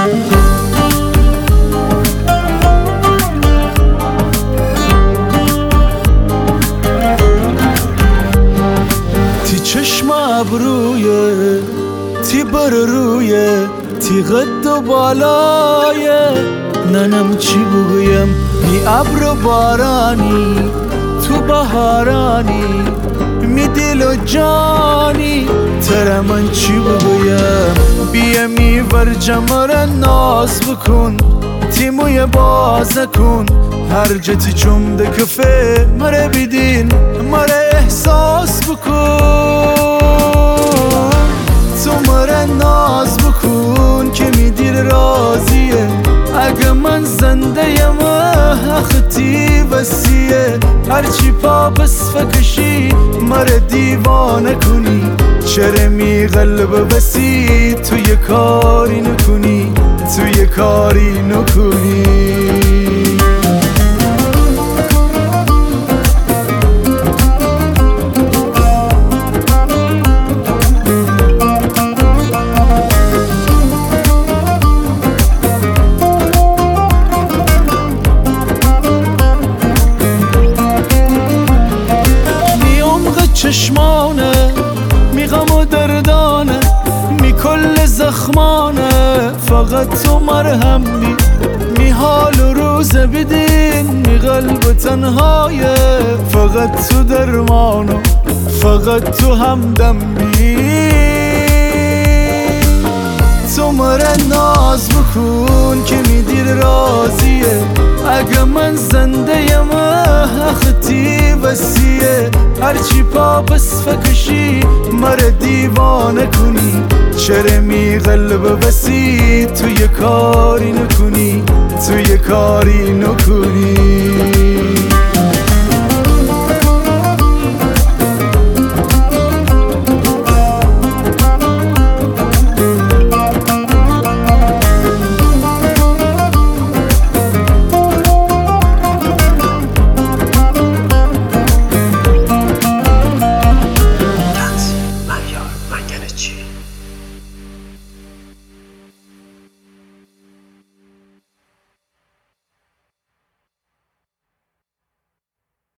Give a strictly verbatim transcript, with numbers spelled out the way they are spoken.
تی چشم ابرویه، تی بر رویه، تی قد و بالایه. ننم چی بگویم می ابر و بارانی، تو بهارانی، می دل و جانی. تر من چی بگویم بیا می ورجم را ناز بکن، تی موی باز کن. هر جتی چوم ده کفه مره بیدین مره احساس بکن. تو مره ناز بکن که می دیر راضیه. اگه من زنده یم اختی وسیه. هرچی پا بس فکشی مره دیوانه کنی. چرا می قلب بسی تو یه کاری نکنی، تو یه کاری نکنی. چشمانه می غم و دردانه، می کل زخمانه. فقط تو مرهمی، می حال و روز بدین، می قلب تنهایه. فقط تو درمانو، فقط تو همدمی. تو مره ناز بکن که می دیر راضیه. اگه من زنده یم اختی وسیه. هرچی پا بس فکشی مره دیوانه کنی. چرا می قلب بسی تو یه کاری نکنی، تو یه کاری نکنی.